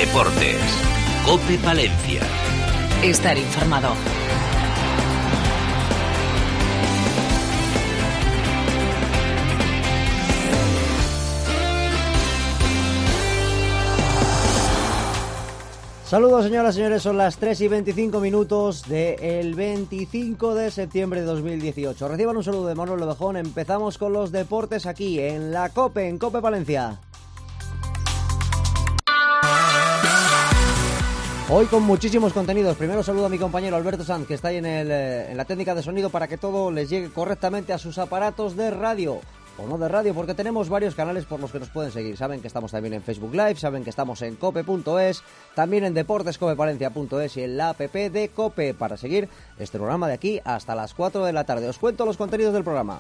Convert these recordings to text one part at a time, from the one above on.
Deportes. COPE Palencia. Estar informado. Saludos, señoras y señores, son las 3:25 del 25 de septiembre de 2018. Reciban un saludo de Manuel Lobejón. Empezamos con los deportes aquí en la COPE, en COPE Palencia. Hoy con muchísimos contenidos. Primero saludo a mi compañero Alberto Sanz, que está ahí en la técnica de sonido para que todo les llegue correctamente a sus aparatos de radio. O no de radio, porque tenemos varios canales por los que nos pueden seguir. Saben que estamos también en Facebook Live, saben que estamos en cope.es, también en deportescopepalencia.es y en la app de COPE para seguir este programa de aquí hasta las 4 de la tarde. Os cuento los contenidos del programa.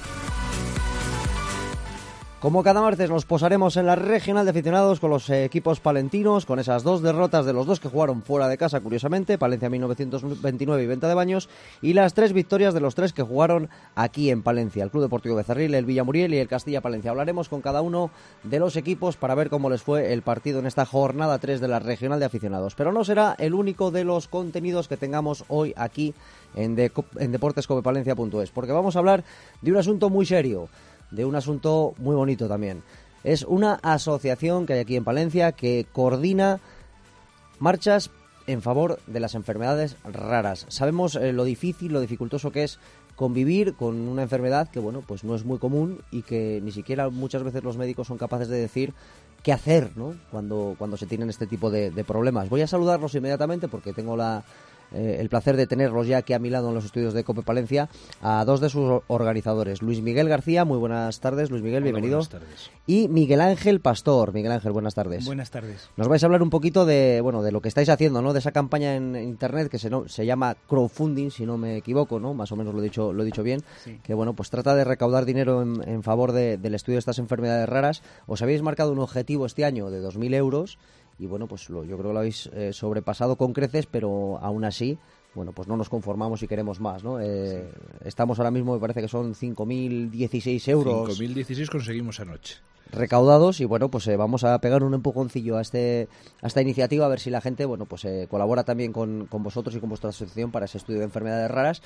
Como cada martes nos posaremos en la regional de aficionados con los equipos palentinos, con esas dos derrotas de los dos que jugaron fuera de casa, curiosamente, Palencia 1929 y Venta de Baños, y las 3 victorias de los 3 que jugaron aquí en Palencia, el Club Deportivo Becerril, el Villamuriel y el Castilla Palencia. Hablaremos con cada uno de los equipos para ver cómo les fue el partido en esta jornada 3 de la regional de aficionados. Pero no será el único de los contenidos que tengamos hoy aquí en deportescopepalencia.es, porque vamos a hablar de un asunto muy serio, de un asunto muy bonito también. Es una asociación que hay aquí en Palencia que coordina marchas en favor de las enfermedades raras. Sabemos lo difícil, lo dificultoso que es convivir con una enfermedad que, bueno, pues no es muy común y que ni siquiera muchas veces los médicos son capaces de decir qué hacer, ¿no?, cuando se tienen este tipo de problemas. Voy a saludarlos inmediatamente porque tengo el placer de tenerlos ya aquí a mi lado en los estudios de COPE Palencia, a dos de sus organizadores. Luis Miguel García, muy buenas tardes. Luis Miguel, bienvenido. Buenas tardes. Y Miguel Ángel Pastor. Miguel Ángel, buenas tardes. Buenas tardes. Nos vais a hablar un poquito de lo que estáis haciendo, ¿no?, de esa campaña en internet que se llama crowdfunding, si no me equivoco, ¿no?, más o menos lo he dicho bien, sí. Que, bueno, pues trata de recaudar dinero en favor del estudio de estas enfermedades raras. Os habéis marcado un objetivo este año de 2.000 euros y, bueno, pues yo creo que lo habéis sobrepasado con creces, pero aún así, bueno, pues no nos conformamos y queremos más, ¿no? Sí. Estamos ahora mismo, me parece que son 5.016 euros. 5.016 conseguimos anoche recaudados y, bueno, pues vamos a pegar un empujoncillo a esta iniciativa, a ver si la gente, bueno, pues colabora también con vosotros y con vuestra asociación para ese estudio de enfermedades raras,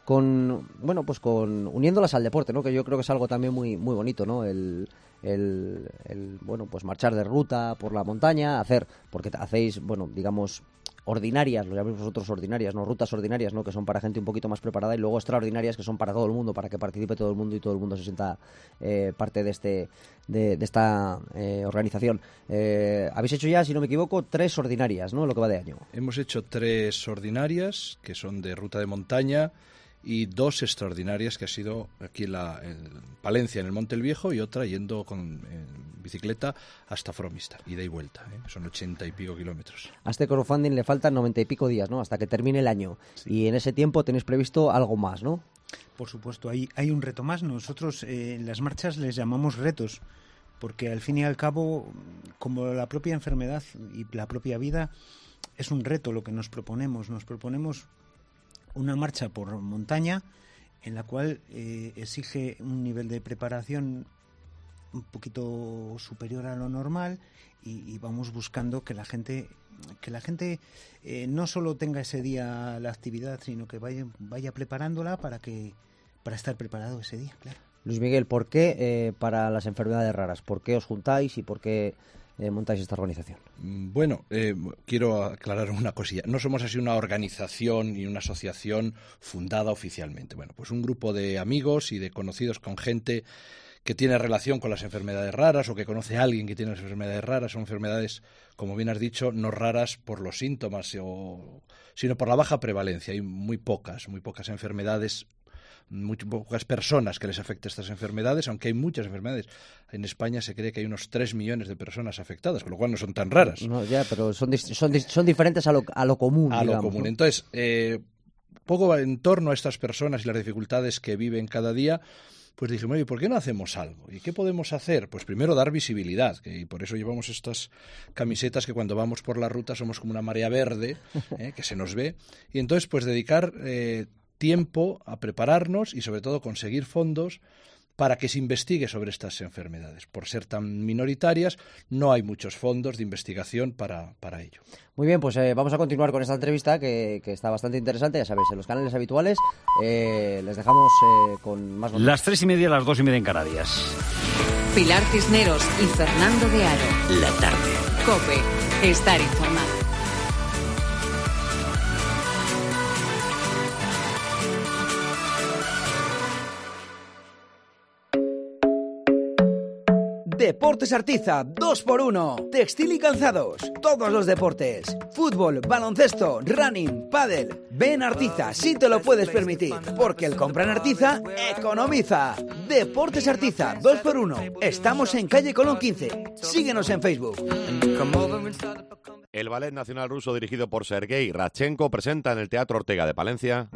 uniéndolas al deporte, ¿no?, que yo creo que es algo también muy muy bonito, ¿no?, bueno, pues marchar de ruta por la montaña, porque hacéis, bueno, digamos, ordinarias, lo llamáis vosotros ordinarias, ¿no?, rutas ordinarias, ¿no?, que son para gente un poquito más preparada, y luego extraordinarias, que son para todo el mundo, para que participe todo el mundo y todo el mundo se sienta parte de esta organización. Habéis hecho ya, si no me equivoco, 3 ordinarias, ¿no?, lo que va de año. Hemos hecho 3 ordinarias, que son de ruta de montaña, y 2 extraordinarias, que ha sido aquí en Palencia, en el Monte el Viejo, y otra yendo en bicicleta hasta Fromista, ida y vuelta, son 80 y pico kilómetros. A este crowdfunding le faltan 90 y pico días, ¿no?, hasta que termine el año. Sí. Y en ese tiempo tenéis previsto algo más, ¿no? Por supuesto, hay un reto más. Nosotros en las marchas les llamamos retos, porque al fin y al cabo, como la propia enfermedad y la propia vida, es un reto lo que nos proponemos. Nos proponemos una marcha por montaña en la cual exige un nivel de preparación un poquito superior a lo normal y vamos buscando que la gente no solo tenga ese día la actividad, sino que vaya preparándola para estar preparado ese día, claro. Luis Miguel, ¿por qué para las enfermedades raras? ¿Por qué os juntáis y por qué montáis esta organización? Bueno, quiero aclarar una cosilla. No somos así una organización y una asociación fundada oficialmente. Bueno, pues un grupo de amigos y de conocidos con gente que tiene relación con las enfermedades raras o que conoce a alguien que tiene las enfermedades raras. Son enfermedades, como bien has dicho, no raras por los síntomas, sino por la baja prevalencia. Hay muy pocas enfermedades, muy pocas personas que les afecten estas enfermedades, aunque hay muchas enfermedades. En España se cree que hay unos 3 millones de personas afectadas, con lo cual no son tan raras. No, ya, pero son diferentes a lo común. A digamos, lo común. ¿no? Entonces, poco en torno a estas personas y las dificultades que viven cada día, pues dijimos, ¿y por qué no hacemos algo? ¿Y qué podemos hacer? Pues primero dar visibilidad, y por eso llevamos estas camisetas que cuando vamos por la ruta somos como una marea verde, que se nos ve, y entonces pues dedicar tiempo a prepararnos y sobre todo conseguir fondos para que se investigue sobre estas enfermedades. Por ser tan minoritarias, no hay muchos fondos de investigación para ello. Muy bien, pues vamos a continuar con esta entrevista que está bastante interesante. Ya sabéis, en los canales habituales les dejamos con más noticias. Las 3:30, las 2:30 en Canarias. Pilar Cisneros y Fernando de Aro. La tarde. COPE. Estar informado. Deportes Artiza, 2x1, textil y calzados, todos los deportes, fútbol, baloncesto, running, pádel. Ven Artiza, si te lo puedes permitir, porque el compra en Artiza economiza. Deportes Artiza, 2x1, estamos en calle Colón 15, síguenos en Facebook. El Ballet Nacional Ruso, dirigido por Sergei Radchenko, presenta en el Teatro Ortega de Palencia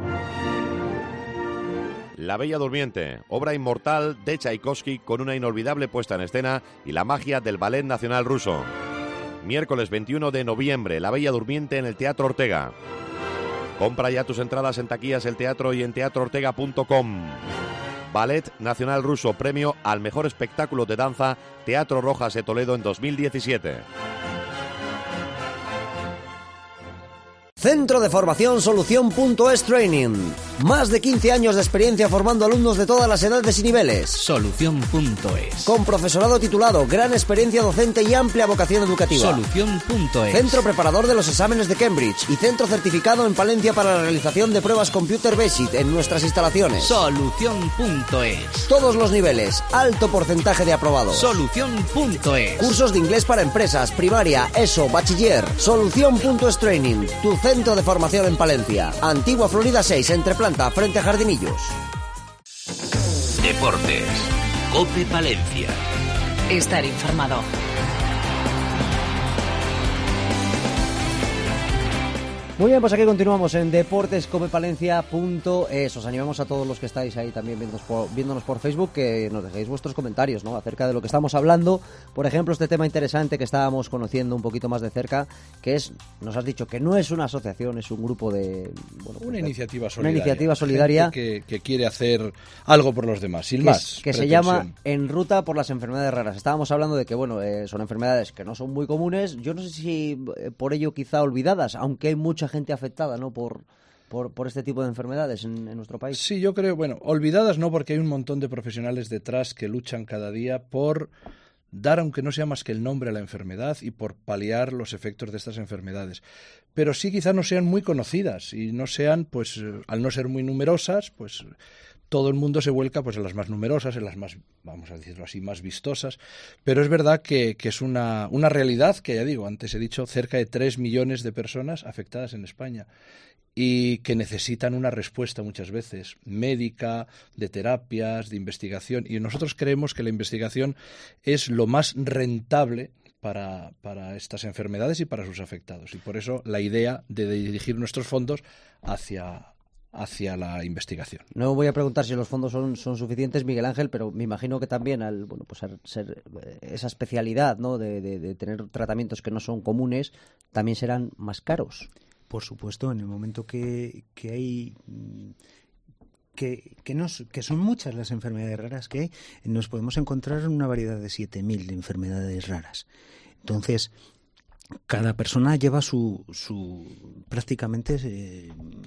La Bella Durmiente, obra inmortal de Tchaikovsky con una inolvidable puesta en escena y la magia del Ballet Nacional Ruso. Miércoles 21 de noviembre, La Bella Durmiente en el Teatro Ortega. Compra ya tus entradas en taquillas El Teatro y en teatroortega.com. Ballet Nacional Ruso, premio al mejor espectáculo de danza, Teatro Rojas de Toledo en 2017. Centro de Formación Solución.es Training. Más de 15 años de experiencia formando alumnos de todas las edades y niveles. Solución.es. Con profesorado titulado, gran experiencia docente y amplia vocación educativa. Solución.es. Centro preparador de los exámenes de Cambridge y centro certificado en Palencia para la realización de pruebas Computer Basic en nuestras instalaciones. Solución.es. Todos los niveles, alto porcentaje de aprobados. Solución.es. Cursos de inglés para empresas, primaria, ESO, bachiller. Solución.es Training, tu centro de formación en Palencia. Antigua Florida 6, entre planta, frente a Jardinillos. Deportes. COPE Palencia. Estar informado. Muy bien, pues aquí continuamos en deportescopepalencia.es. Os animamos a todos los que estáis ahí también viéndonos por Facebook que nos dejéis vuestros comentarios, ¿no?, acerca de lo que estamos hablando. Por ejemplo, este tema interesante que estábamos conociendo un poquito más de cerca, que es, nos has dicho que no es una asociación, es un grupo de... Bueno, pues, una iniciativa solidaria. Que quiere hacer algo por los demás, sin más. Que se llama En Ruta por las Enfermedades Raras. Estábamos hablando de que, bueno, son enfermedades que no son muy comunes. Yo no sé si por ello quizá olvidadas, aunque hay mucha gente afectada, ¿no?, por este tipo de enfermedades en nuestro país. Sí, yo creo, bueno, olvidadas no, porque hay un montón de profesionales detrás que luchan cada día por dar, aunque no sea más que el nombre a la enfermedad y por paliar los efectos de estas enfermedades. Pero sí quizá no sean muy conocidas y no sean, pues, al no ser muy numerosas, pues todo el mundo se vuelca pues en las más numerosas, en las más, vamos a decirlo así, más vistosas. Pero es verdad que es una realidad que, ya digo, antes he dicho, cerca de 3 millones de personas afectadas en España y que necesitan una respuesta muchas veces médica, de terapias, de investigación. Y nosotros creemos que la investigación es lo más rentable para estas enfermedades y para sus afectados. Y por eso la idea de dirigir nuestros fondos hacia la investigación. No voy a preguntar si los fondos son suficientes, Miguel Ángel, pero me imagino que también al ser esa especialidad, ¿no?, de tener tratamientos que no son comunes, también serán más caros. Por supuesto, en el momento que hay que son muchas las enfermedades raras que hay, nos podemos encontrar una variedad de 7.000 enfermedades raras. Entonces, cada persona lleva su prácticamente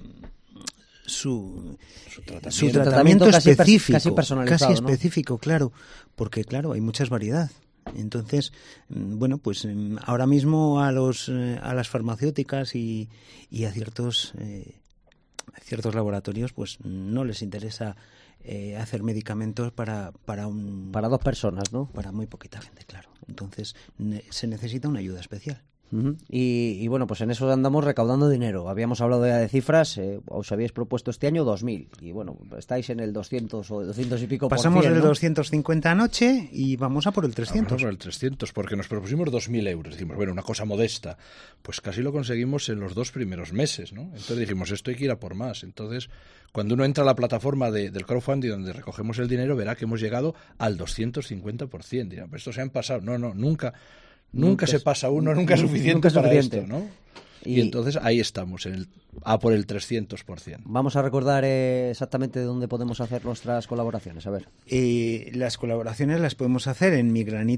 su tratamiento específico, casi personalizado, casi específico, ¿no? Claro, porque claro, hay mucha variedad. Entonces, bueno, pues ahora mismo a las farmacéuticas y a ciertos laboratorios, pues no les interesa hacer medicamentos para 2 personas, ¿no? Para muy poquita gente, claro. Entonces se necesita una ayuda especial. Uh-huh. Y bueno, pues en eso andamos recaudando dinero. Habíamos hablado ya de cifras, os habíais propuesto este año 2.000 y bueno, estáis en el 200 o 200 y pico. Pasamos por 100, del ¿no? 250 anoche y vamos a por el 300. Vamos por el 300 porque nos propusimos 2.000 euros. Decimos, bueno, una cosa modesta. Pues casi lo conseguimos en los 2 primeros meses, ¿no? Entonces dijimos, esto hay que ir a por más. Entonces, cuando uno entra a la plataforma del crowdfunding donde recogemos el dinero, verá que hemos llegado al 250%. Dirán, pues esto se han pasado. No, nunca se pasa uno, nunca es suficiente para esto, ¿no? Y entonces ahí estamos, por el 300%. Vamos a recordar exactamente dónde podemos hacer nuestras colaboraciones. A ver. Las colaboraciones las podemos hacer en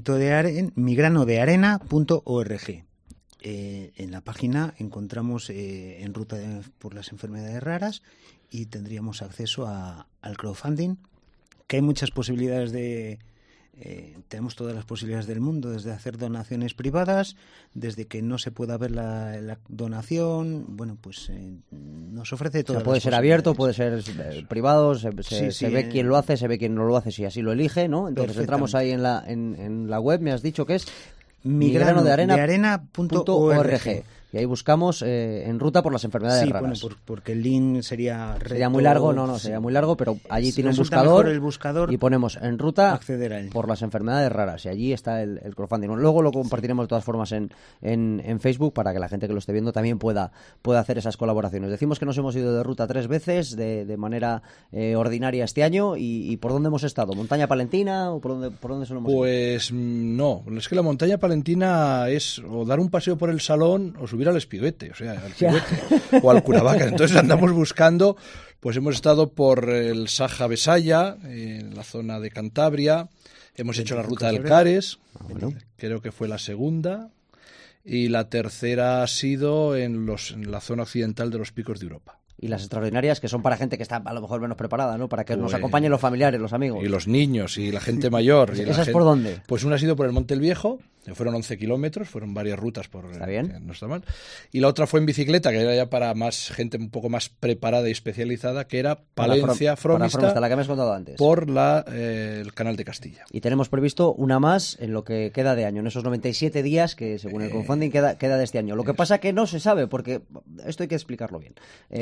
migranodearena.org. En la página encontramos En Ruta por las Enfermedades Raras y tendríamos acceso al crowdfunding, que hay muchas posibilidades tenemos todas las posibilidades del mundo, desde hacer donaciones privadas, desde que no se pueda ver la donación, bueno, pues nos ofrece todas las puede ser abierto, puede ser privado, se ve quién lo hace, se ve quién no lo hace, si así lo elige, ¿no? Entonces entramos ahí en la web, me has dicho que es migranodearena.org. Y ahí buscamos En Ruta por las Enfermedades Raras. Bueno, porque el link sería muy largo, sería muy largo, pero allí tiene un buscador y ponemos En Ruta por las Enfermedades Raras y allí está el crowdfunding. Luego lo compartiremos de todas formas en Facebook para que la gente que lo esté viendo también pueda hacer esas colaboraciones. Decimos que nos hemos ido de ruta 3 veces de manera ordinaria este año y ¿por dónde hemos estado? ¿Montaña Palentina o por dónde se lo hemos ido? Pues no, es que la Montaña Palentina es o dar un paseo por el Salón o subir al Espiguete, o al Curavaca. Entonces andamos buscando, pues hemos estado por el Saja Besaya, en la zona de Cantabria, hemos hecho la ruta del Cares, creo que fue la segunda, y la tercera ha sido en la zona occidental de los Picos de Europa. Y las extraordinarias, que son para gente que está a lo mejor menos preparada, ¿no? Para que nos acompañen los familiares, los amigos. Y los niños, y la gente mayor. ¿Esas por dónde? Pues una ha sido por el Monte el Viejo, que fueron 11 kilómetros, fueron varias rutas por... ¿Está bien? No está mal. Y la otra fue en bicicleta, que era ya para más gente un poco más preparada y especializada, que era Palencia, Fromista, la que me has contado antes. Por el Canal de Castilla. Y tenemos previsto una más en lo que queda de año, en esos 97 días que según el crowdfunding queda de este año. Lo que pasa que no se sabe, porque esto hay que explicarlo bien.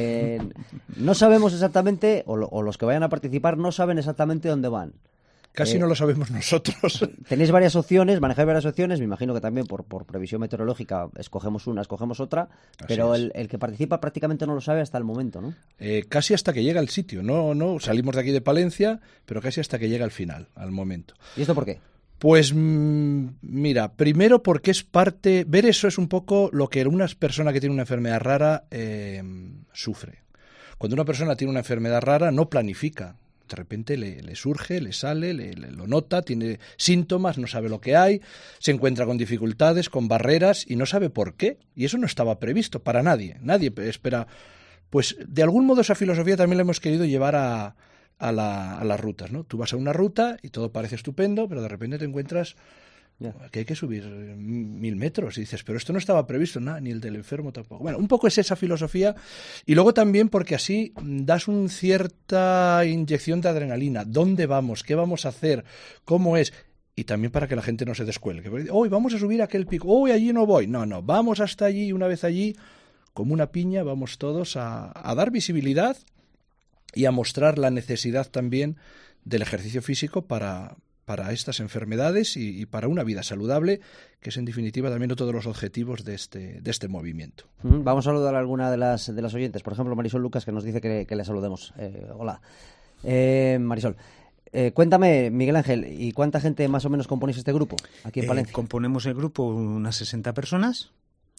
No sabemos exactamente, o los que vayan a participar no saben exactamente dónde van. Casi no lo sabemos nosotros. Tenéis varias opciones, manejáis varias opciones, me imagino que también por previsión meteorológica escogemos una, escogemos otra, pero el que participa prácticamente no lo sabe hasta el momento, ¿no? Casi hasta que llega al sitio, no salimos de aquí de Palencia, pero casi hasta que llega al final, al momento. ¿Y esto por qué? Pues mira, primero porque ver eso es un poco lo que una persona que tiene una enfermedad rara sufre. Cuando una persona tiene una enfermedad rara no planifica, de repente le surge, le sale, lo nota, tiene síntomas, no sabe lo que hay, se encuentra con dificultades, con barreras y no sabe por qué. Y eso no estaba previsto para nadie espera. Pues de algún modo esa filosofía también la hemos querido llevar a las rutas, ¿no? Tú vas a una ruta y todo parece estupendo, pero de repente te encuentras que hay que subir 1000 metros y dices, pero esto no estaba previsto, nada, ni el del enfermo tampoco. Bueno, un poco es esa filosofía y luego también porque así das una cierta inyección de adrenalina. ¿Dónde vamos? ¿Qué vamos a hacer? ¿Cómo es? Y también para que la gente no se descuelgue. Hoy vamos a subir aquel pico, hoy allí no voy. No, vamos hasta allí y una vez allí, como una piña, vamos todos a dar visibilidad y a mostrar la necesidad también del ejercicio físico para estas enfermedades y para una vida saludable, que es en definitiva también otro de los objetivos de este movimiento. Vamos a saludar a alguna de las oyentes, por ejemplo Marisol Lucas, que nos dice que le saludemos. Hola. Marisol, cuéntame, Miguel Ángel, ¿y cuánta gente más o menos componéis este grupo aquí en Palencia? Componemos el grupo unas 60 personas.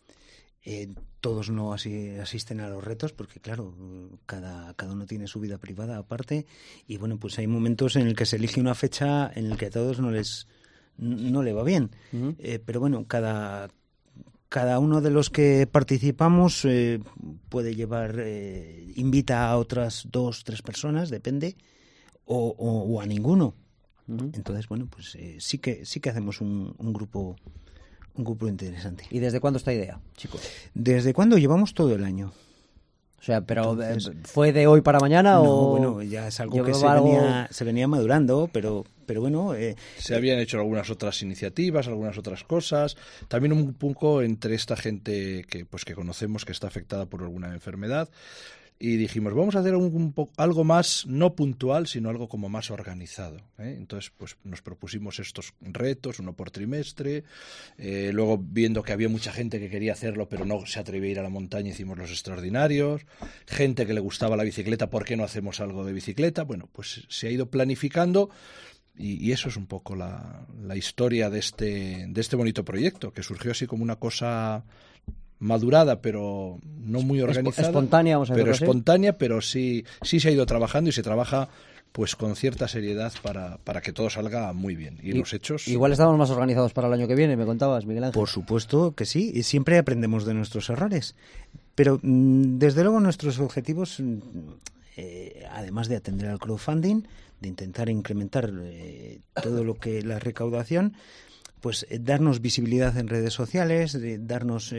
Todos no asisten a los retos porque, claro, cada uno tiene su vida privada aparte y, bueno, pues hay momentos en el que se elige una fecha en el que a todos no le va bien. Uh-huh. Pero, bueno, cada uno de los que participamos puede llevar, invita a otras 2-3 personas, depende, o a ninguno. Uh-huh. Entonces, bueno, pues sí que hacemos un grupo... Un grupo interesante. ¿Y desde cuándo esta idea, chicos? ¿Desde cuándo? Llevamos todo el año. O sea, pero entonces, ¿fue de hoy para mañana no, o...? Bueno, ya es algo que se venía madurando, pero bueno... se habían hecho algunas otras iniciativas, algunas otras cosas. También un poco entre esta gente que conocemos que está afectada por alguna enfermedad. Y dijimos, vamos a hacer algo más, no puntual, sino algo como más organizado, ¿eh? Entonces, pues nos propusimos estos retos, uno por trimestre. Luego, viendo que había mucha gente que quería hacerlo, pero no se atrevía a ir a la montaña, hicimos los extraordinarios. Gente que le gustaba la bicicleta, ¿por qué no hacemos algo de bicicleta? Bueno, pues se ha ido planificando. Y eso es un poco la historia de este bonito proyecto, que surgió así como una cosa madurada, pero no muy organizada. Espontánea, vamos a decirlo pero así. espontánea, pero sí se ha ido trabajando y se trabaja pues con cierta seriedad para que todo salga muy bien. Y los hechos... Igual estamos más organizados para el año que viene, me contabas, Miguel Ángel. Por supuesto que sí, y siempre aprendemos de nuestros errores. Pero desde luego nuestros objetivos, además de atender al crowdfunding, de intentar incrementar todo lo que la recaudación, pues darnos visibilidad en redes sociales, darnos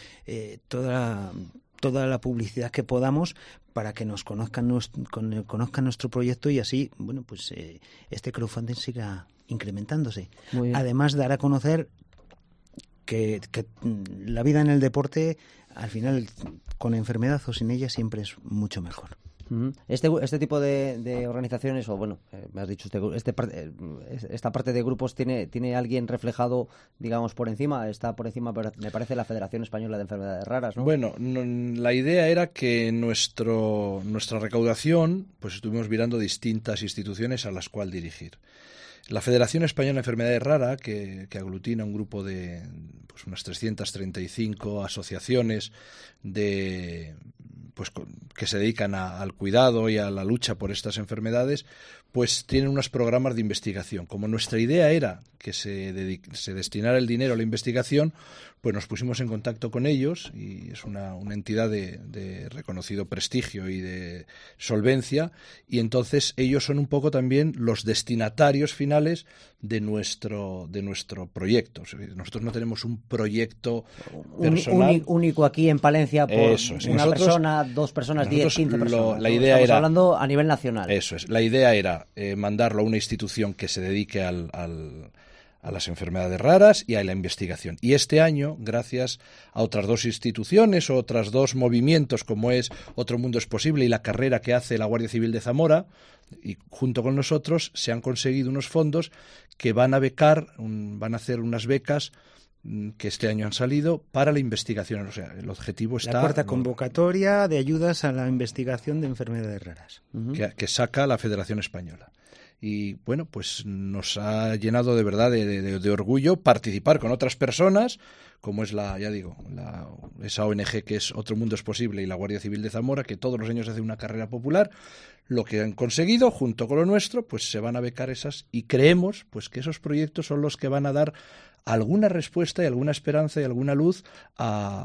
toda la publicidad que podamos para que nos conozcan nuestro proyecto y así, bueno, pues este crowdfunding siga incrementándose. Muy bien. Además, dar a conocer que la vida en el deporte, al final, con enfermedad o sin ella, siempre es mucho mejor. Este tipo de organizaciones, o bueno, me has dicho, esta parte de grupos tiene alguien reflejado, digamos, por encima. Está por encima, me parece, la Federación Española de Enfermedades Raras, ¿no? Bueno, la idea era que nuestra recaudación, pues estuvimos mirando distintas instituciones a las cuales dirigir. La Federación Española de Enfermedades Raras, que aglutina un grupo de pues unas 335 asociaciones que se dedican al cuidado y a la lucha por estas enfermedades, pues tienen unos programas de investigación. Como nuestra idea era que se destinara el dinero a la investigación, pues nos pusimos en contacto con ellos, y es una entidad de reconocido prestigio y de solvencia, y entonces ellos son un poco también los destinatarios finales de nuestro proyecto. Nosotros no tenemos un proyecto personal único aquí en Palencia por eso es. una persona, 2 personas, 10, 15 personas. La idea Estamos era, hablando a nivel nacional. Eso es. La idea era mandarlo a una institución que se dedique a las enfermedades raras y a la investigación. Y este año, gracias a otras 2 instituciones o otras 2 movimientos, como es Otro Mundo es Posible y la carrera que hace la Guardia Civil de Zamora, y junto con nosotros se han conseguido unos fondos que van a hacer unas becas que este año han salido para la investigación. O sea, el objetivo está... La 4ª convocatoria de ayudas a la investigación de enfermedades raras. Que saca la Federación Española. Y bueno, pues nos ha llenado de verdad de orgullo participar con otras personas, como es esa ONG que es Otro Mundo es Posible y la Guardia Civil de Zamora, que todos los años hace una carrera popular. Lo que han conseguido, junto con lo nuestro, pues se van a becar esas, y creemos pues que esos proyectos son los que van a dar alguna respuesta y alguna esperanza y alguna luz a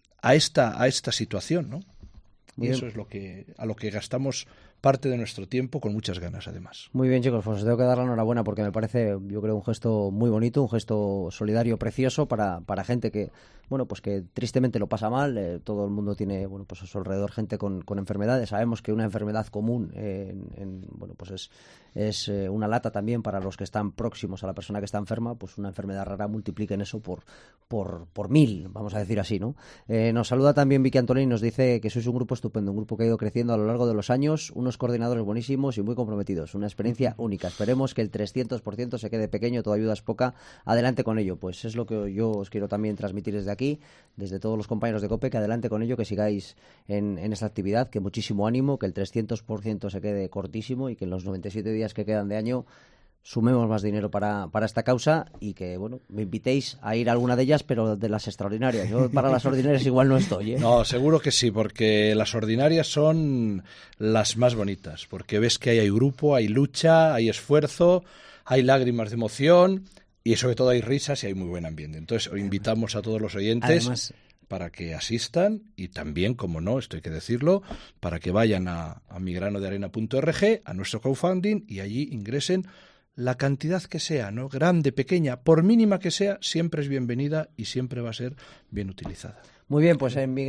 esta situación, ¿no? Y eso es a lo que gastamos parte de nuestro tiempo, con muchas ganas, además. Muy bien, chicos, pues os tengo que dar la enhorabuena, porque me parece, yo creo, un gesto muy bonito, un gesto solidario, precioso para gente que, bueno, pues que tristemente lo pasa mal. Todo el mundo tiene, bueno, pues a su alrededor gente con enfermedades. Sabemos que una enfermedad común, bueno, pues es una lata también para los que están próximos a la persona que está enferma. Pues una enfermedad rara, multipliquen eso por 1000, vamos a decir así, ¿no? Nos saluda también Vicky Antolín y nos dice que sois un grupo estupendo, un grupo que ha ido creciendo a lo largo de los años, unos coordinadores buenísimos y muy comprometidos, una experiencia única. Esperemos que el 300% se quede pequeño, toda ayuda es poca, adelante con ello. Pues es lo que yo os quiero también transmitir desde aquí, desde todos los compañeros de COPE, que adelante con ello, que sigáis en esta actividad, que muchísimo ánimo, que el 300% se quede cortísimo y que en los 97 días que quedan de año sumemos más dinero para esta causa, y que, bueno, me invitéis a ir a alguna de ellas, pero de las extraordinarias. Yo para las ordinarias igual no estoy, ¿eh? No, seguro que sí, porque las ordinarias son las más bonitas, porque ves que hay grupo, hay lucha, hay esfuerzo, hay lágrimas de emoción y sobre todo hay risas y hay muy buen ambiente. Entonces, invitamos a todos los oyentes para que asistan, y también, como no, esto hay que decirlo, para que vayan a migranodearena.org, a nuestro crowdfunding, y allí ingresen la cantidad que sea, ¿no? Grande, pequeña, por mínima que sea, siempre es bienvenida y siempre va a ser bien utilizada. Muy bien, pues en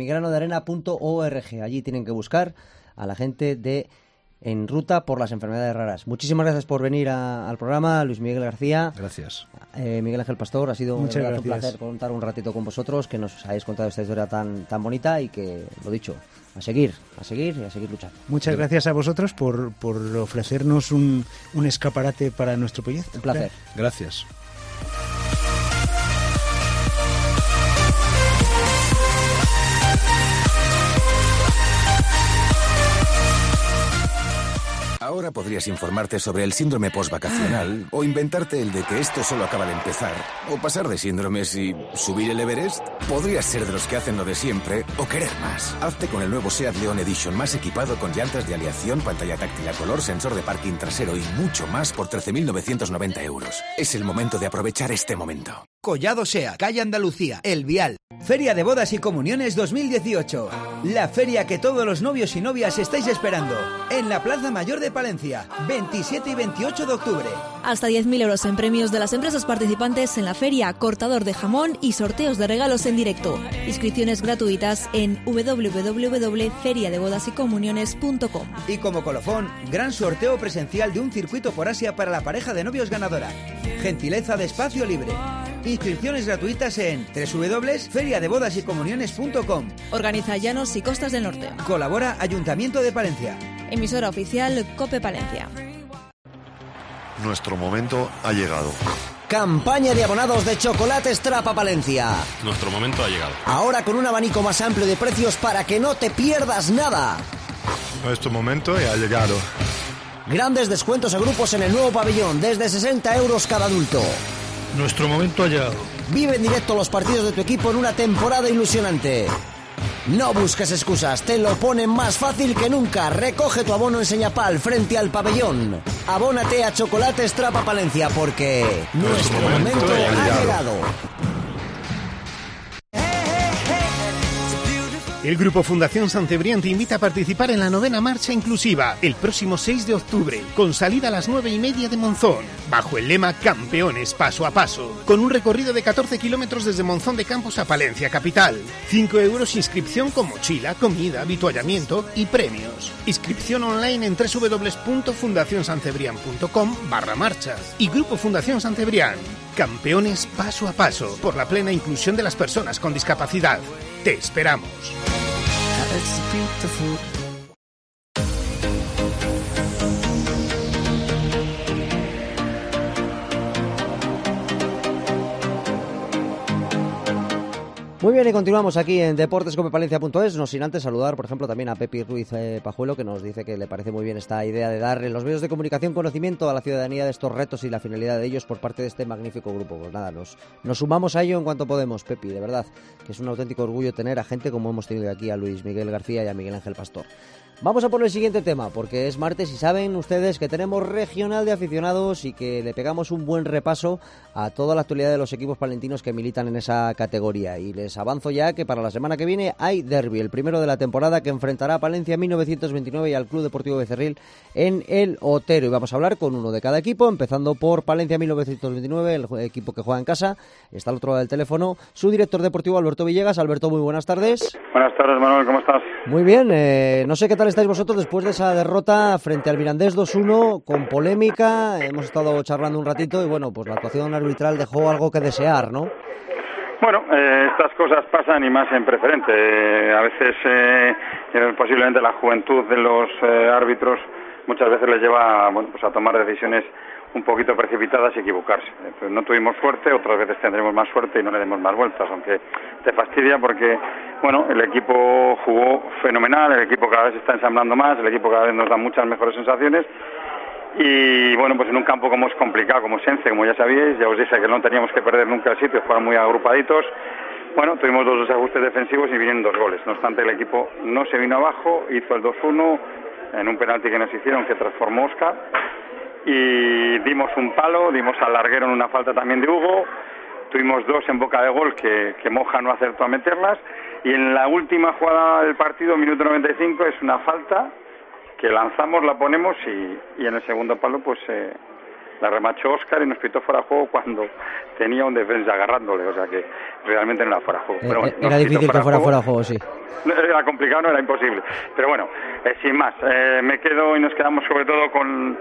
migranodearena.org, allí tienen que buscar a la gente de En Ruta por las Enfermedades Raras. Muchísimas gracias por venir al programa, Luis Miguel García. Gracias. Miguel Ángel Pastor, ha sido un placer contar un ratito con vosotros, que nos hayáis contado esta historia tan bonita, y que, lo dicho, a seguir y a seguir luchando. Muchas gracias a vosotros por ofrecernos un escaparate para nuestro proyecto. Un placer. Gracias. Ahora podemos podrías informarte sobre el síndrome postvacacional, o inventarte el de que esto solo acaba de empezar, o pasar de síndromes y subir el Everest. Podrías ser de los que hacen lo de siempre o querer más. Hazte con el nuevo SEAT León Edition, más equipado con llantas de aleación, pantalla táctil a color, sensor de parking trasero y mucho más por 13.990 euros. Es el momento de aprovechar este momento. Collado SEAT, calle Andalucía, El Vial. Feria de Bodas y Comuniones 2018. La feria que todos los novios y novias estáis esperando. En la Plaza Mayor de Palencia, 27 y 28 de octubre. Hasta 10.000 euros en premios de las empresas participantes en la feria, cortador de jamón y sorteos de regalos en directo. Inscripciones gratuitas en www.feriadebodasycomuniones.com. Y como colofón, gran sorteo presencial de un circuito por Asia para la pareja de novios ganadora. Gentileza de espacio libre. Inscripciones gratuitas en www.feriadebodasycomuniones.com. Organiza Llanos y Costas del Norte. Colabora Ayuntamiento de Palencia. Emisora oficial COPE Palencia. Nuestro momento ha llegado. Campaña de abonados de Chocolates Trapa Palencia. Nuestro momento ha llegado. Ahora con un abanico más amplio de precios para que no te pierdas nada. Nuestro momento ha llegado. Grandes descuentos a grupos en el nuevo pabellón, desde 60 euros cada adulto. Nuestro momento ha llegado. Vive en directo los partidos de tu equipo en una temporada ilusionante. No busques excusas, te lo ponen más fácil que nunca. Recoge tu abono en Señapal frente al pabellón. Abónate a Chocolates Trapa Palencia porque nuestro momento ha llegado. El Grupo Fundación San Cebrián te invita a participar en la 9ª Marcha Inclusiva el próximo 6 de octubre, con salida a las 9:30 de Monzón, bajo el lema Campeones Paso a Paso, con un recorrido de 14 kilómetros desde Monzón de Campos a Palencia capital. 5 euros inscripción con mochila, comida, avituallamiento y premios. Inscripción online en www.fundacionsancebrián.com/marcha. Y Grupo Fundación San Cebrián, Campeones Paso a Paso, por la plena inclusión de las personas con discapacidad. Te esperamos. Muy bien, y continuamos aquí en deportescopepalencia.es, no sin antes saludar, por ejemplo, también a Pepi Ruiz Pajuelo, que nos dice que le parece muy bien esta idea de dar en los medios de comunicación conocimiento a la ciudadanía de estos retos y la finalidad de ellos por parte de este magnífico grupo. Pues nada, nos sumamos a ello en cuanto podemos, Pepi, de verdad, que es un auténtico orgullo tener a gente como hemos tenido aquí a Luis Miguel García y a Miguel Ángel Pastor. Vamos a por el siguiente tema, porque es martes y saben ustedes que tenemos regional de aficionados y que le pegamos un buen repaso a toda la actualidad de los equipos palentinos que militan en esa categoría. Y les avanzo ya que para la semana que viene hay derbi, el primero de la temporada, que enfrentará a Palencia 1929 y al Club Deportivo Becerril en el Otero. Y vamos a hablar con uno de cada equipo, empezando por Palencia 1929, el equipo que juega en casa. Está al otro lado del teléfono su director deportivo, Alberto Villegas. Alberto, muy buenas tardes. Buenas tardes, Manuel, ¿cómo estás? Muy bien, no sé qué tal estáis vosotros después de esa derrota frente al Mirandés 2-1, con polémica. Hemos estado charlando un ratito y bueno, pues la actuación arbitral dejó algo que desear, ¿no? Bueno, estas cosas pasan y más en preferente. A veces posiblemente la juventud de los árbitros muchas veces les lleva pues a tomar decisiones un poquito precipitadas y equivocarse. Pues no tuvimos suerte, otras veces tendremos más suerte y no le demos más vueltas, aunque te fastidia porque, bueno, el equipo jugó fenomenal, el equipo cada vez se está ensamblando más, el equipo cada vez nos da muchas mejores sensaciones y, bueno, pues en un campo como es complicado, como es Ence, como ya sabíais, ya os dije que no teníamos que perder nunca el sitio, jugar muy agrupaditos. Bueno, tuvimos dos ajustes defensivos y vinieron 2 goles. No obstante, el equipo no se vino abajo, hizo el 2-1 en un penalti que nos hicieron que transformó Óscar. Y dimos un palo, dimos al larguero en una falta también de Hugo, tuvimos 2 en boca de gol que Moja no acertó a meterlas, y en la última jugada del partido, minuto 95, es una falta que lanzamos, la ponemos y en el segundo palo pues la remachó Óscar y nos pitó fuera de juego cuando tenía un defensa agarrándole, o sea que realmente no era fuera de juego. Pero bueno, era difícil que fuera fuera de juego, sí. Era complicado, no era imposible. Pero bueno, sin más, me quedo y nos quedamos sobre todo con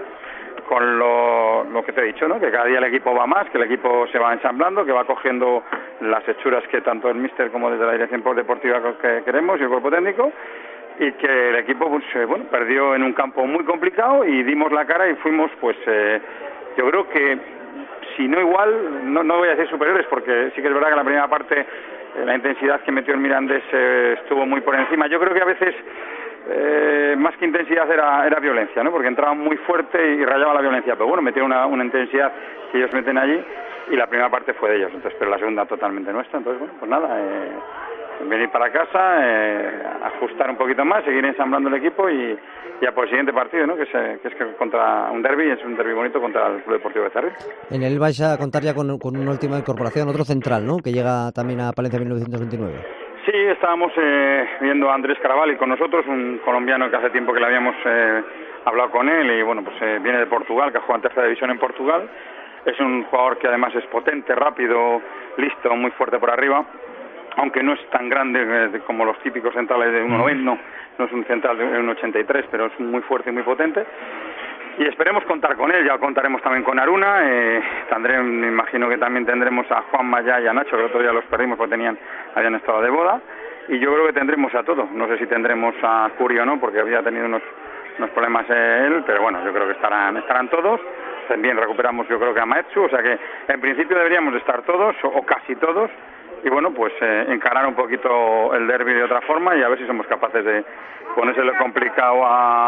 lo que te he dicho, ¿no? Que cada día el equipo va más, que el equipo se va ensamblando, que va cogiendo las hechuras que tanto el míster como desde la dirección deportiva que queremos y el cuerpo técnico, y que el equipo pues, perdió en un campo muy complicado y dimos la cara y fuimos, pues yo creo que si no igual, no voy a decir superiores, porque sí que es verdad que en la primera parte la intensidad que metió el Mirandés estuvo muy por encima. Yo creo que a veces más que intensidad era violencia, ¿no? Porque entraba muy fuerte y rayaba la violencia, pero bueno, metieron una intensidad que ellos meten allí y la primera parte fue de ellos, entonces, pero la segunda totalmente nuestra. Entonces, bueno, pues nada, venir para casa, ajustar un poquito más, seguir ensamblando el equipo y ya por el siguiente partido, ¿no? que es contra un derbi, es un derbi bonito contra el Club Deportivo Becerril. En él vais a contar ya con una última incorporación, otro central, ¿no? Que llega también a Palencia 1929. Sí, estábamos viendo a Andrés Caravalli con nosotros, un colombiano que hace tiempo que le habíamos hablado con él y bueno, pues viene de Portugal, que juega en tercera división en Portugal. Es un jugador que además es potente, rápido, listo, muy fuerte por arriba, aunque no es tan grande como los típicos centrales de 1,90, no es un central de 1,83, pero es muy fuerte y muy potente. Y esperemos contar con él, ya contaremos también con Aruna, me imagino que también tendremos a Juan Mayá y a Nacho, que el otro día los perdimos porque habían estado de boda, y yo creo que tendremos a todos. No sé si tendremos a Curi o no, porque había tenido unos problemas él, pero bueno, yo creo que estarán todos. También recuperamos yo creo que a Maetsu, o sea que en principio deberíamos de estar todos, o casi todos, y bueno, pues encarar un poquito el derbi de otra forma y a ver si somos capaces de ponérselo complicado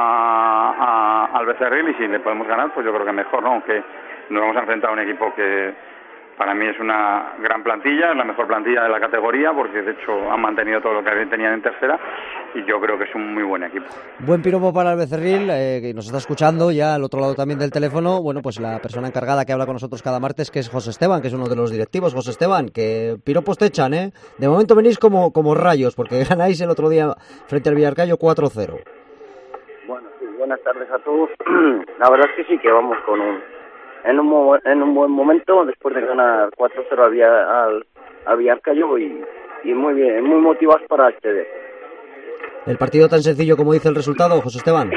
al Becerril, y si le podemos ganar, pues yo creo que mejor, ¿no? Aunque nos vamos a enfrentar a un equipo que para mí es una gran plantilla, es la mejor plantilla de la categoría, porque de hecho han mantenido todo lo que tenían en tercera, y yo creo que es un muy buen equipo. Buen piropo para el Becerril, que nos está escuchando ya al otro lado también del teléfono. Bueno, pues la persona encargada que habla con nosotros cada martes, que es José Esteban, que es uno de los directivos. José Esteban, que piropos te echan, ¿eh? De momento venís como rayos, porque ganáis el otro día frente al Villarcayo 4-0. Bueno, sí, buenas tardes a todos. La verdad es que sí, que vamos en un buen momento, después de ganar 4-0 al Villarcayo y muy bien, muy motivados para acceder. ¿El partido tan sencillo como dice el resultado, José Esteban?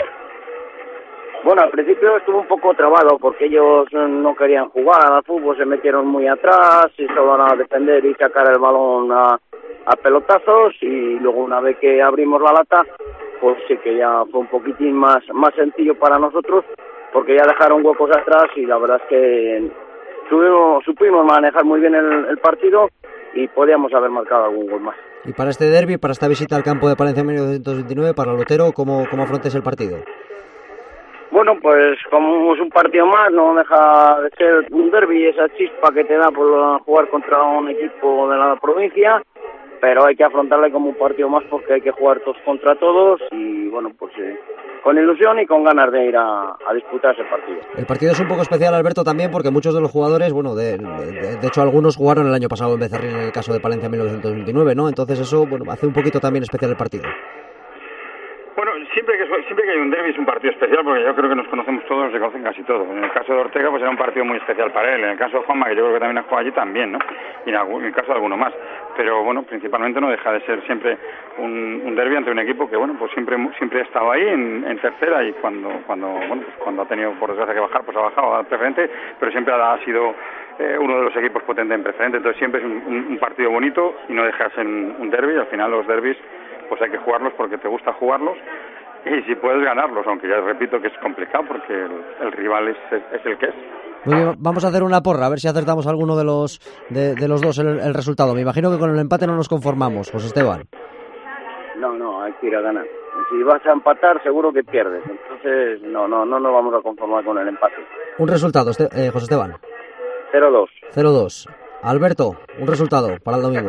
Bueno, al principio estuvo un poco trabado porque ellos no querían jugar al fútbol, se metieron muy atrás y solo van a defender y sacar el balón a pelotazos, y luego una vez que abrimos la lata, pues sí que ya fue un poquitín más sencillo para nosotros, porque ya dejaron huecos atrás y la verdad es que supimos manejar muy bien el partido y podíamos haber marcado algún gol más. Y para este derbi, para esta visita al campo de Palencia 1929, para Lotero, ¿cómo afrontes el partido? Bueno, pues como es un partido más, no deja de ser un derbi, esa chispa que te da por jugar contra un equipo de la provincia, pero hay que afrontarle como un partido más porque hay que jugar todos contra todos y bueno, pues con ilusión y con ganas de ir a disputar ese partido. El partido es un poco especial, Alberto, también porque muchos de los jugadores, bueno, de hecho algunos jugaron el año pasado en Becerril en el caso de Palencia 1929, ¿no? Entonces eso, bueno, hace un poquito también especial el partido. Bueno, siempre que hay un derbi es un partido especial, porque yo creo que nos conocemos todos, se conocen casi todos. En el caso de Ortega, pues era un partido muy especial para él. En el caso de Juanma, que yo creo que también ha jugado allí, también, ¿no? Y en el caso de alguno más. Pero bueno, principalmente no deja de ser siempre un derbi ante un equipo que, bueno, pues siempre ha estado ahí en tercera, y cuando ha tenido por desgracia que bajar, pues ha bajado al preferente, pero siempre ha sido uno de los equipos potentes en preferente. Entonces siempre es un partido bonito y no deja de ser un derbi. Al final los derbis pues hay que jugarlos porque te gusta jugarlos y si puedes ganarlos, aunque ya repito que es complicado porque el rival es el que es. Muy bien, vamos a hacer una porra, a ver si acertamos alguno de los dos el resultado. Me imagino que con el empate no nos conformamos, José Esteban. No, hay que ir a ganar. Si vas a empatar, seguro que pierdes. Entonces, no nos vamos a conformar con el empate. Un resultado, José Esteban. 0-2. 0-2. Alberto, un resultado para el domingo.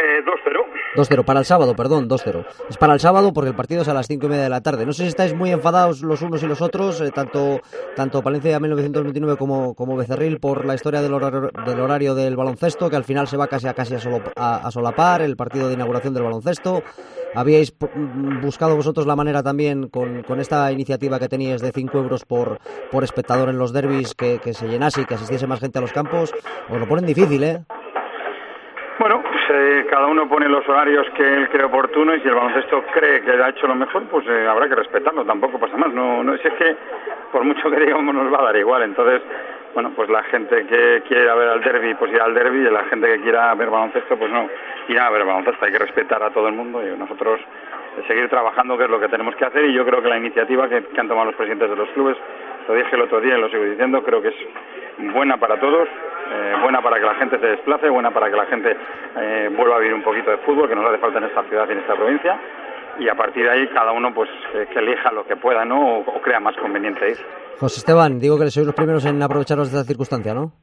2-0, para el sábado, perdón, 2-0. Es para el sábado porque el partido es a las 5:30 de la tarde. No sé si estáis muy enfadados los unos y los otros, tanto Palencia 1929 como Becerril, por la historia del horario del baloncesto, que al final se va casi a solapar el partido de inauguración del baloncesto. ¿Habíais buscado vosotros la manera también con esta iniciativa que teníais de 5 euros por espectador en los derbis que se llenase y que asistiese más gente a los campos? Os lo ponen difícil, ¿eh? Bueno, pues cada uno pone los horarios que él cree oportuno, y si el baloncesto cree que ha hecho lo mejor, pues habrá que respetarlo, tampoco pasa más. No es que por mucho que digamos nos va a dar igual. Entonces, bueno, pues la gente que quiera ver al derbi, pues irá al derbi, y la gente que quiera ver baloncesto, pues no irá a ver baloncesto. Hay que respetar a todo el mundo y nosotros seguir trabajando, que es lo que tenemos que hacer, y yo creo que la iniciativa que han tomado los presidentes de los clubes, lo dije el otro día y lo sigo diciendo, creo que es buena para todos, buena para que la gente se desplace, buena para que la gente vuelva a vivir un poquito de fútbol, que nos hace falta en esta ciudad y en esta provincia, y a partir de ahí cada uno pues que elija lo que pueda, ¿no? O crea más conveniente ir. José Esteban, digo que sois los primeros en aprovecharos de esta circunstancia, ¿no?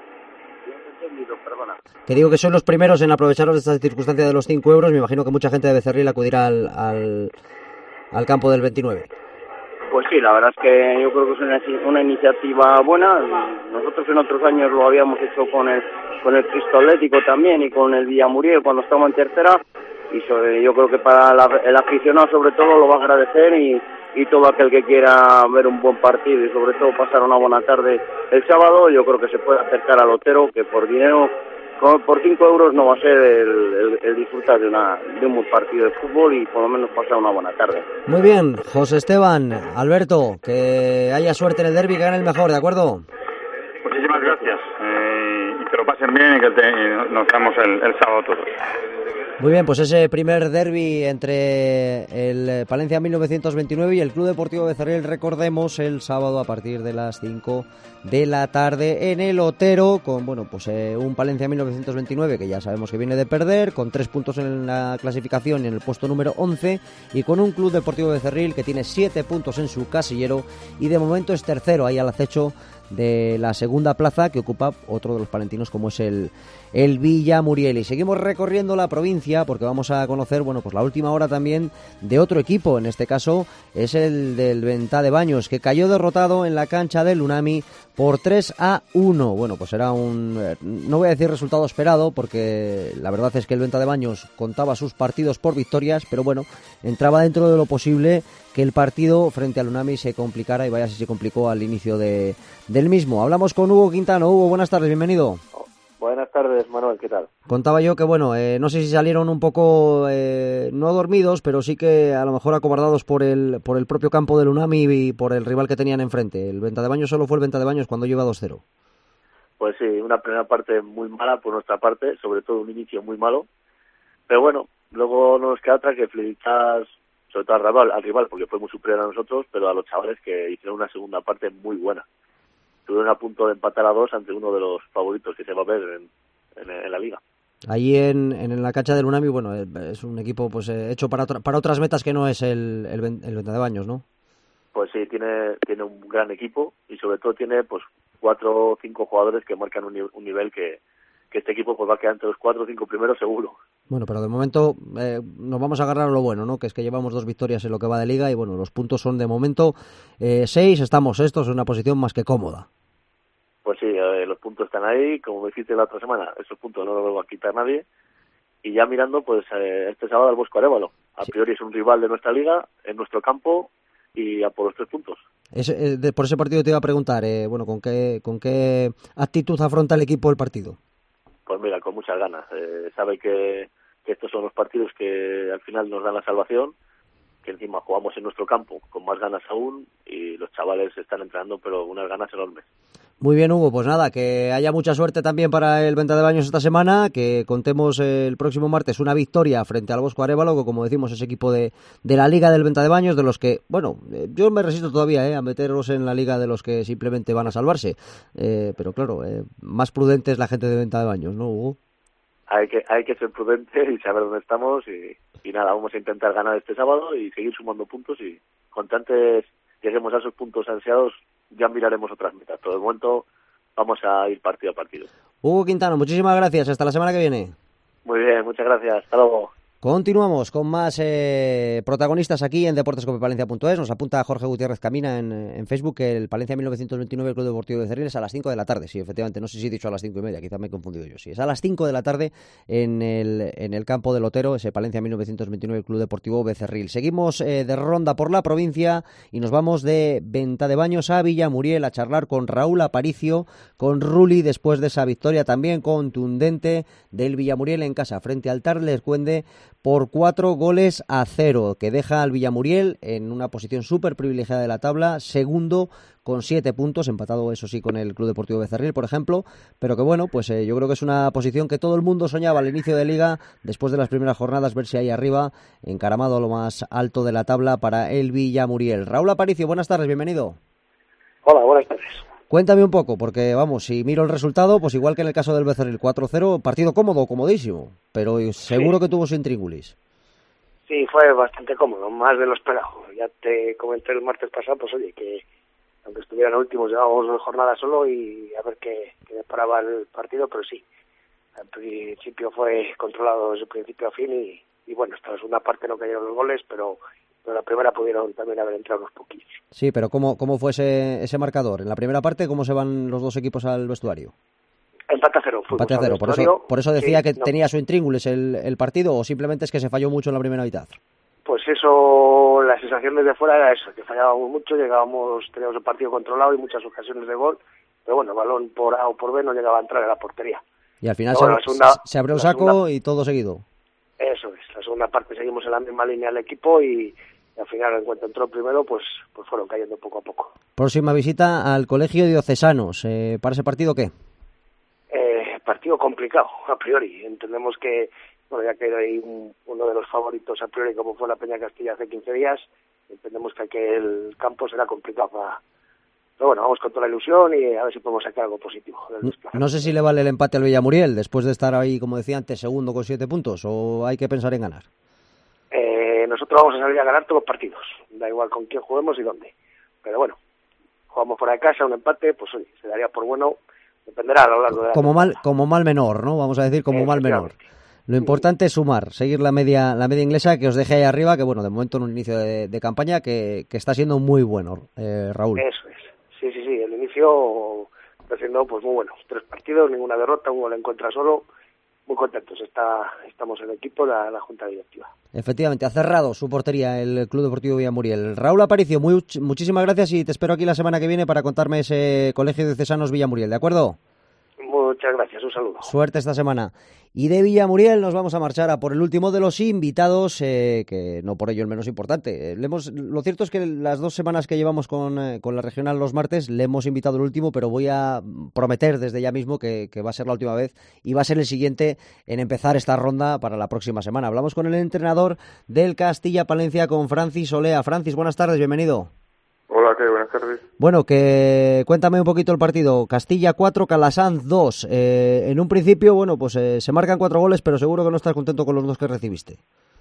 Que digo que sois los primeros en aprovecharos de esta circunstancia de los 5 euros. Me imagino que mucha gente de Becerril acudirá al campo del 29. Pues sí, la verdad es que yo creo que es una iniciativa buena. Nosotros en otros años lo habíamos hecho con el Cristo Atlético también y con el Villamuriel cuando estábamos en tercera. Y yo creo que para el aficionado sobre todo lo va a agradecer y todo aquel que quiera ver un buen partido y sobre todo pasar una buena tarde el sábado, yo creo que se puede acercar al Otero, que por dinero, por 5 euros no va a ser el disfrutar de un buen partido de fútbol y por lo menos pasar una buena tarde. Muy bien, José Esteban, Alberto, que haya suerte en el derbi, que gane el mejor, ¿de acuerdo? Muchísimas gracias, y que lo pasen bien y que nos vemos el sábado todos. Muy bien, pues ese primer derbi entre el Palencia 1929 y el Club Deportivo Becerril, recordemos, el sábado a partir de las 5 de la tarde en el Otero, con un Palencia 1929 que ya sabemos que viene de perder, con 3 puntos en la clasificación y en el puesto número 11, y con un Club Deportivo Becerril que tiene 7 puntos en su casillero y de momento es tercero ahí al acecho de la segunda plaza que ocupa otro de los palentinos como es el Villamuriel. Y seguimos recorriendo la provincia porque vamos a conocer la última hora también de otro equipo, en este caso es el del Ventadebaños, que cayó derrotado en la cancha del Unami por 3-1. Bueno, pues era no voy a decir resultado esperado porque la verdad es que el Ventadebaños contaba sus partidos por victorias, pero bueno, entraba dentro de lo posible que el partido frente al Unami se complicara, y vaya si se complicó al inicio del mismo. Hablamos con Hugo Quintano. Hugo, buenas tardes, bienvenido. Buenas tardes, Manuel, ¿qué tal? Contaba yo que, no sé si salieron un poco, no dormidos, pero sí que a lo mejor acobardados por el propio campo del Unami y por el rival que tenían enfrente. El Ventadebaños solo fue el Ventadebaños cuando lleva 2-0. Pues sí, una primera parte muy mala por nuestra parte, sobre todo un inicio muy malo. Pero bueno, luego no nos queda otra que felicitar sobre todo al rival, porque fue muy superior a nosotros, pero a los chavales que hicieron una segunda parte muy buena. Estuvieron a punto de empatar a 2 ante uno de los favoritos que se va a ver en la liga. Allí en la cancha del Unami, es un equipo hecho para otras metas que no es el Ventadebaños, ¿no? Pues sí, tiene un gran equipo y sobre todo tiene 4 o 5 jugadores que marcan un nivel que este equipo va a quedar entre los 4 o 5 primeros seguro. Bueno, pero de momento nos vamos a agarrar a lo bueno, ¿no? Que es que llevamos 2 victorias en lo que va de liga y los puntos son de momento 6, estamos sextos en una posición más que cómoda. Pues sí, los puntos están ahí, como me dijiste la otra semana, esos puntos no los va a quitar nadie. Y ya mirando, este sábado al Bosco Arévalo. A priori es un rival de nuestra liga, en nuestro campo, y a por los 3 puntos. Por ese partido te iba a preguntar, ¿con qué actitud afronta el equipo el partido? Pues mira, con muchas ganas. Sabe que estos son los partidos que al final nos dan la salvación, que encima jugamos en nuestro campo con más ganas aún y los chavales están entrenando pero unas ganas enormes. Muy bien, Hugo, pues nada, que haya mucha suerte también para el Ventadebaños esta semana, que contemos el próximo martes una victoria frente al Bosco Arévalo, que como decimos es equipo de la Liga del Ventadebaños, de los que, yo me resisto todavía a meterlos en la Liga de los que simplemente van a salvarse, pero claro, más prudente es la gente de Ventadebaños, ¿no, Hugo? Hay que ser prudente y saber dónde estamos y nada, vamos a intentar ganar este sábado y seguir sumando puntos y cuanto antes lleguemos a esos puntos ansiados ya miraremos otras metas. Por el momento vamos a ir partido a partido. Hugo Quintano, muchísimas gracias. Hasta la semana que viene. Muy bien, muchas gracias. Hasta luego. Continuamos con más protagonistas aquí en deportescopepalencia.es. Nos apunta Jorge Gutiérrez Camina en Facebook que el Palencia 1929, el Club Deportivo de Becerril, es a las 5 de la tarde. Sí, efectivamente, no sé si he dicho a las 5:30, quizá me he confundido yo. Sí, es a las 5 de la tarde en el campo del Otero, ese Palencia 1929, el Club Deportivo Becerril. Seguimos de ronda por la provincia y nos vamos de Ventadebaños a Villamuriel a charlar con Raúl Aparicio, con Ruli, después de esa victoria también contundente del Villamuriel en casa frente al Tarles-Cuende por 4-0, que deja al Villamuriel en una posición súper privilegiada de la tabla, segundo con 7 puntos, empatado eso sí con el Club Deportivo Becerril, por ejemplo, pero que yo creo que es una posición que todo el mundo soñaba al inicio de liga, después de las primeras jornadas, verse ahí arriba, encaramado a lo más alto de la tabla para el Villamuriel. Raúl Aparicio, buenas tardes, bienvenido. Hola, buenas tardes. Cuéntame un poco, porque si miro el resultado, pues igual que en el caso del Becerril, 4-0, partido cómodo, comodísimo, pero seguro que tuvo su intríngulis. Sí, fue bastante cómodo, más de lo esperado. Ya te comenté el martes pasado, pues oye, que aunque estuvieran últimos, llevábamos 2 jornadas solo y a ver qué deparaba el partido, pero sí, al principio fue controlado desde principio a fin y bueno, hasta la segunda parte no cayeron los goles, pero la primera pudieron también haber entrado unos poquillos. Sí, pero ¿cómo fue ese marcador? En la primera parte, ¿cómo se van los dos equipos al vestuario? Empate a 0. Empate a 0, por eso decía sí, que no. Tenía su intríngulis el partido, o simplemente es que se falló mucho en la primera mitad. Pues eso, la sensación desde fuera era eso, que fallábamos mucho, teníamos el partido controlado y muchas ocasiones de gol, pero bueno, el balón por A o por B no llegaba a entrar a la portería. Y al final bueno, se abrió el saco y todo seguido. Eso es, la segunda parte seguimos en la misma línea del equipo y al final, en cuanto entró el primero, pues fueron cayendo poco a poco. Próxima visita al Colegio Diocesanos. ¿Para ese partido qué? Partido complicado, a priori. Entendemos que, bueno, ya que hay uno de los favoritos a priori, como fue la Peña Castilla hace 15 días, entendemos que el campo será complicado Pero bueno, vamos con toda la ilusión y a ver si podemos sacar algo positivo. No sé si le vale el empate al Villamuriel, después de estar ahí, como decía antes, segundo con 7 puntos, o hay que pensar en ganar. Nosotros vamos a salir a ganar todos los partidos, da igual con quién juguemos y dónde. Pero bueno, jugamos fuera de casa, un empate, pues oye, se daría por bueno. Dependerá a lo largo de la como mal menor, ¿no? Vamos a decir como mal menor. Lo importante es sumar, seguir la media inglesa que os deje ahí arriba, que bueno, de momento en un inicio de campaña que está siendo muy bueno, Raúl. Eso es. Sí, el inicio está siendo pues muy bueno. 3 partidos, ninguna derrota, un gol en contra solo. Muy contentos, estamos en el equipo, la junta directiva. Efectivamente, ha cerrado su portería el Club Deportivo Villamuriel. Raúl Aparicio, muchísimas gracias y te espero aquí la semana que viene para contarme ese Colegio Diocesanos Villamuriel, ¿de acuerdo? Muchas gracias, un saludo. Suerte esta semana. Y de Villamuriel nos vamos a marchar a por el último de los invitados, que no por ello el menos importante. Lo cierto es que las 2 semanas que llevamos con la regional los martes le hemos invitado el último, pero voy a prometer desde ya mismo que va a ser la última vez y va a ser el siguiente en empezar esta ronda para la próxima semana. Hablamos con el entrenador del Castilla Palencia, con Francis Olea. Francis, buenas tardes, bienvenido. Hola, ¿qué? Buenas tardes. Bueno, cuéntame un poquito el partido. Castilla 4, Calasanz 2. En un principio, bueno, pues se marcan 4 goles, pero seguro que no estás contento con los 2 que recibiste.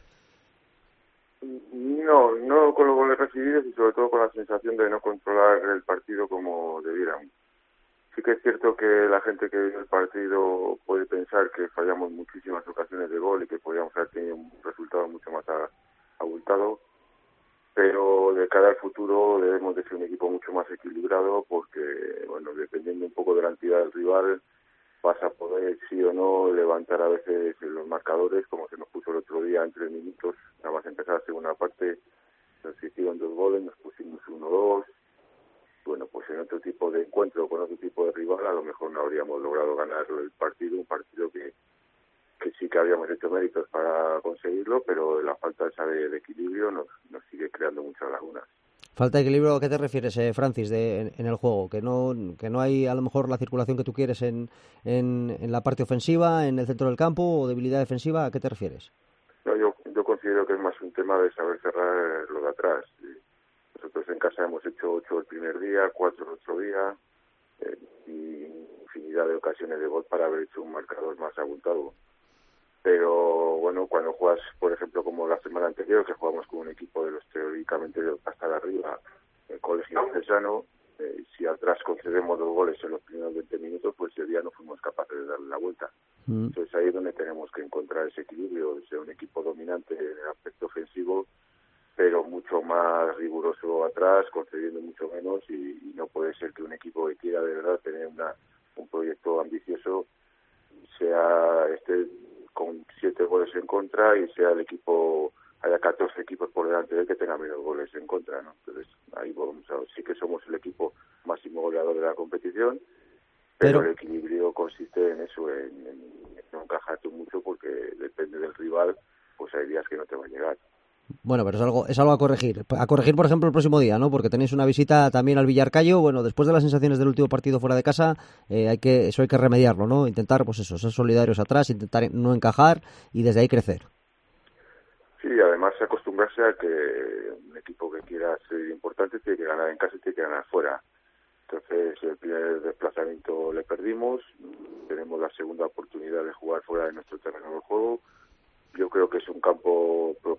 No con los goles recibidos y sobre todo con la sensación de no controlar el partido como debieran. Sí que es cierto que la gente que ve el partido puede pensar que fallamos muchísimas ocasiones de gol y que podríamos haber tenido un resultado mucho más abultado. Pero de cara al futuro debemos de ser un equipo mucho más equilibrado porque, bueno, dependiendo un poco de la entidad del rival, vas a poder, sí o no, levantar a veces los marcadores, como se nos puso el otro día en 3 minutos, nada más empezar la segunda parte, nos hicieron 2 goles, nos pusimos 1-2. Bueno, pues en otro tipo de encuentro con otro tipo de rival a lo mejor no habríamos logrado ganar el partido, un partido que sí que habíamos hecho méritos para conseguirlo, pero la falta de equilibrio nos sigue creando muchas lagunas. ¿Falta de equilibrio a qué te refieres, Francis, en el juego? ¿Que no hay a lo mejor la circulación que tú quieres en la parte ofensiva, en el centro del campo, o debilidad defensiva? ¿A qué te refieres? No, yo considero que es más un tema de saber cerrar lo de atrás. Nosotros en casa hemos hecho 8 el primer día, 4 el otro día, y infinidad de ocasiones de gol para haber hecho un marcador más abultado. Pero bueno, cuando juegas, por ejemplo, como la semana anterior, que jugamos con un equipo de los teóricamente de hasta arriba, el Colegio Diocesanos, si atrás concedemos 2 goles en los primeros 20 minutos, pues ese día no fuimos capaces de darle la vuelta. Entonces ahí es donde tenemos que encontrar ese equilibrio, de ser un equipo dominante en el aspecto ofensivo, pero mucho más riguroso atrás, concediendo mucho menos, y no puede ser que un equipo que quiera de verdad tener un proyecto ambicioso esté con 7 goles en contra y sea el equipo, haya 14 equipos por delante de él que tenga menos goles en contra, ¿no? Entonces ahí vamos a ver, sí que somos el equipo máximo goleador de la competición, pero el equilibrio consiste en eso, en no encajarte mucho, porque depende del rival, pues hay días que no te va a llegar. Bueno, pero es algo a corregir. A corregir, por ejemplo, el próximo día, ¿no? Porque tenéis una visita también al Villarcayo. Bueno, después de las sensaciones del último partido fuera de casa, hay que remediarlo, ¿no? Intentar, pues eso, ser solidarios atrás, intentar no encajar y desde ahí crecer. Sí, además acostumbrarse a que un equipo que quiera ser importante tiene que ganar en casa y tiene que ganar fuera. Entonces, el primer desplazamiento le perdimos, tenemos la segunda oportunidad de jugar fuera de nuestro terreno de juego. Yo creo que es un campo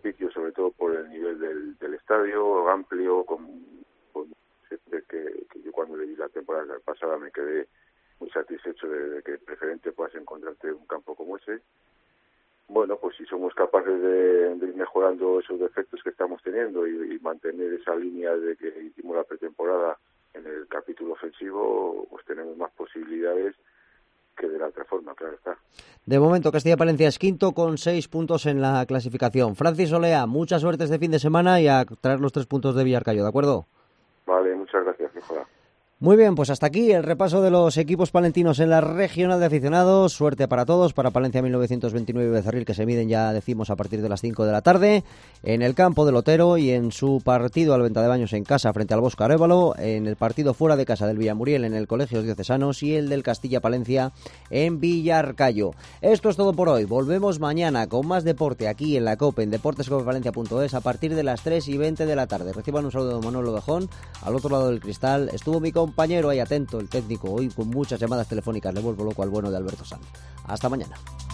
propicio, sobre todo por el nivel del estadio, amplio, con siempre que yo cuando leí la temporada pasada me quedé muy satisfecho de que preferente puedas encontrarte un campo como ese. Bueno, pues si somos capaces de ir mejorando esos defectos que estamos teniendo y mantener esa línea de que hicimos la pretemporada en el capítulo ofensivo, pues tenemos más posibilidades que de la otra forma, claro está. De momento Castilla-Palencia es quinto con 6 puntos en la clasificación. Francis Olea, mucha suerte este fin de semana y a traer los 3 puntos de Villarcayo, ¿de acuerdo? Vale, muchas gracias, mejora. Muy bien, pues hasta aquí el repaso de los equipos palentinos en la regional de aficionados. Suerte para todos, para Palencia 1929 y Becerril, que se miden, ya decimos, a partir de las 5 de la tarde, en el campo del Otero y en su partido al Venta de Baños en casa frente al Bosque Arévalo, en el partido fuera de casa del Villamuriel en el Colegios Diocesanos y el del Castilla-Palencia en Villarcayo. Esto es todo por hoy. Volvemos mañana con más deporte aquí en la COPE, en deportescopevalencia.es, a partir de las 3:20 de la tarde. Reciban un saludo de Manolo Bejón. Al otro lado del cristal estuvo mi compañero ahí atento, el técnico, hoy con muchas llamadas telefónicas. Le vuelvo loco al bueno de Alberto Sanz. Hasta mañana.